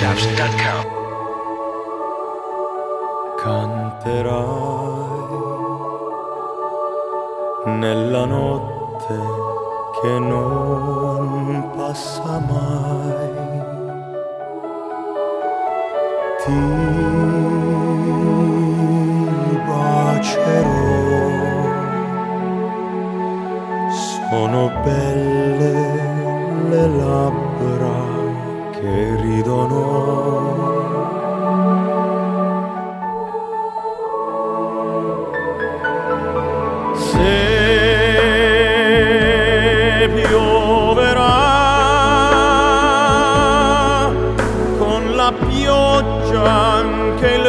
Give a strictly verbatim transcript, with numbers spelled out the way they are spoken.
Taps dot com. Canterai nella notte che non passa mai, ti bacerò, sono belle le labbra che ridono. Se pioverà con la pioggia anche il